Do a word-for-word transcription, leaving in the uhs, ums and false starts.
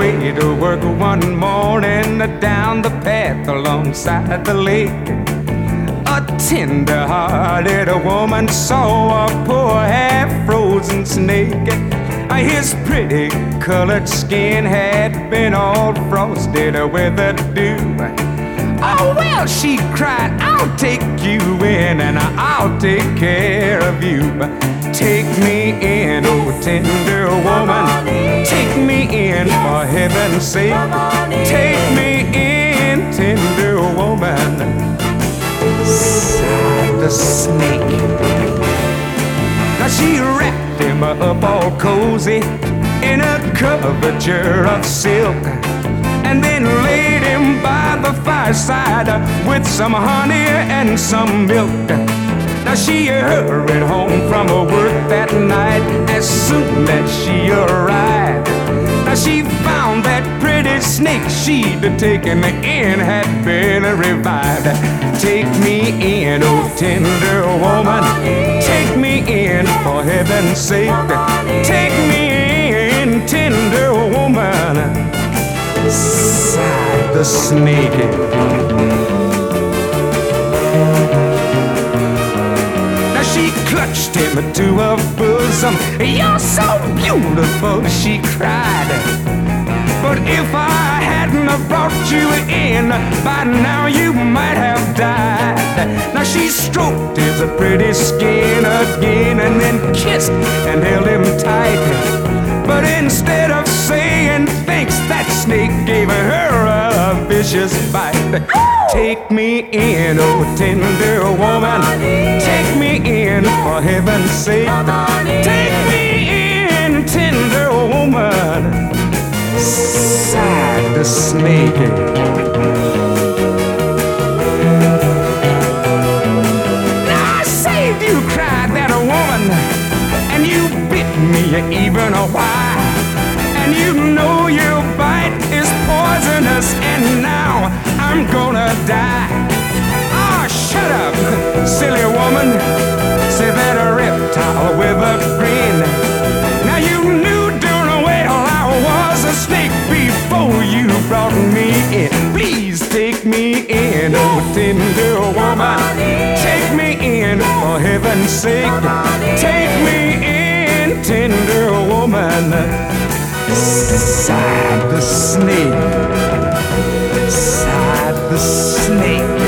way to work one morning down the path alongside the lake. A tender-hearted woman saw a poor half-frozen snake. His pretty colored skin had been all frosted with the dew. Oh, well, she cried, I'll take you in and I'll take care of you. Take me in, oh tender woman, take me in for heaven's sake. Take me in, tender woman, sighed the snake. Now she wrapped him up all cozy in a coverture of silk, and then laid him by the fireside with some honey and some milk. Now she hurried home from her work that night as soon as she arrived. Now she found that pretty snake she'd taken in had been revived. Take me in, oh tender woman, take me in for heaven's sake. Take me in, tender woman, sighed the snake. She clutched him to her bosom. You're so beautiful, she cried. But if I hadn't have brought you in, by now you might have died. Now she stroked his pretty skin again and then kissed and held him tight. But instead of saying thanks, that snake gave her a vicious bite. Take me in, oh tender woman, take me in for heaven's sake. Take me in, tender woman, sighed the snake. Now I saved you, cried that woman, and you bit me even a while. And you know your bite is poisonous, and now I'm gonna die. Ah, oh, shut up, silly woman, say that a reptile with a grin. Now you knew darn well I was a snake before you brought me in. Please take me in, oh tender woman, take me in for heaven's sake. Take me in, tender woman, sighed the snake, sighed the snake.